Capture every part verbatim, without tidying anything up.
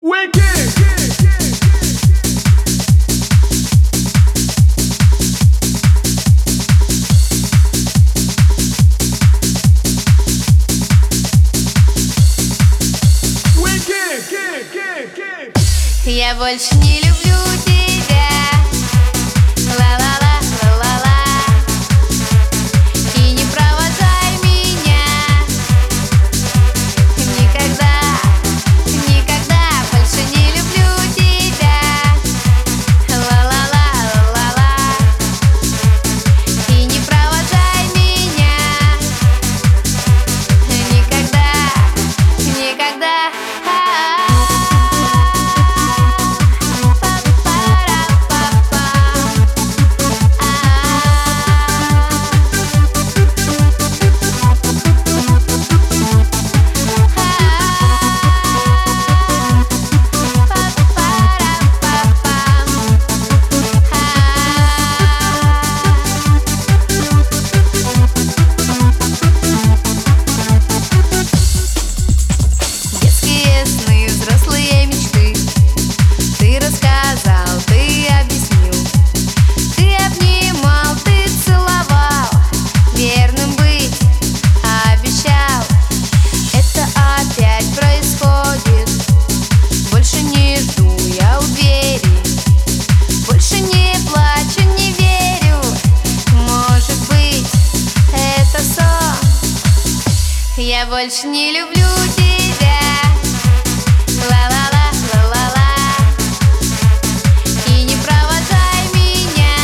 Я больше не люблю тебя. Ла-ла-ла, ла-ла-ла. И не провожай меня. Никогда, никогда больше не люблю тебя. Ла-ла-ла, ла-ла-ла. И не провожай меня. Никогда, никогда. Я больше не люблю тебя. Ла-ла-ла, ла-ла-ла. И не провожай меня.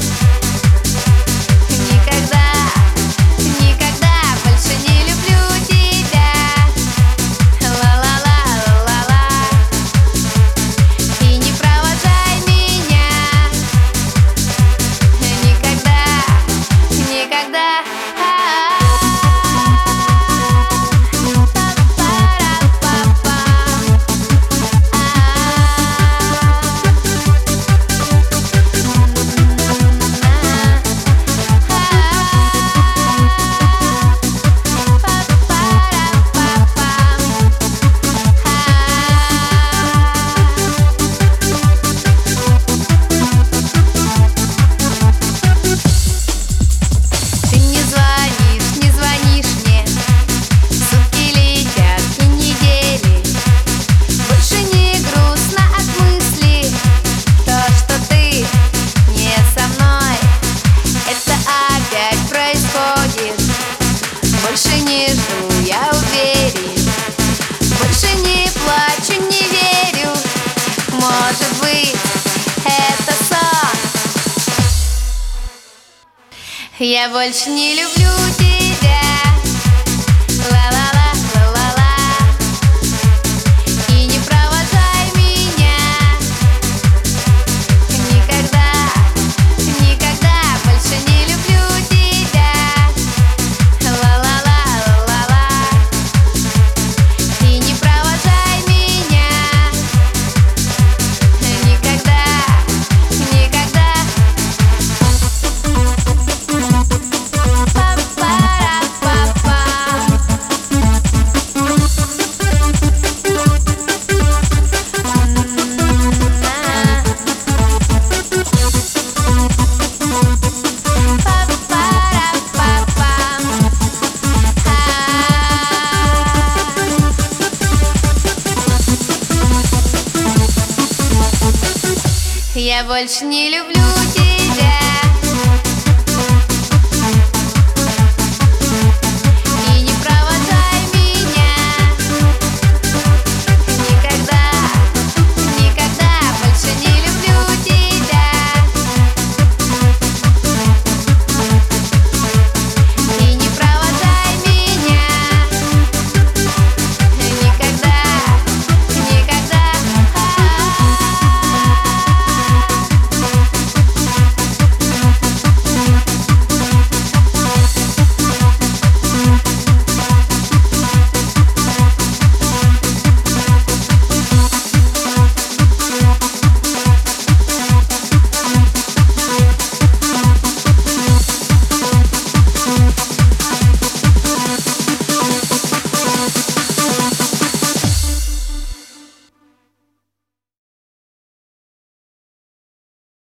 Никогда, никогда больше не люблю тебя. Ла-ла-ла, ла-ла-ла. И не провожай меня. Никогда, никогда. Больше не жду, я уверен. Больше не плачу, не верю. Может быть, это сон. Я больше не люблю тебя. Ла-ла-ла, ла-ла-ла. И не провожай меня. Никогда, никогда больше не люблю тебя. Я больше не люблю тебя.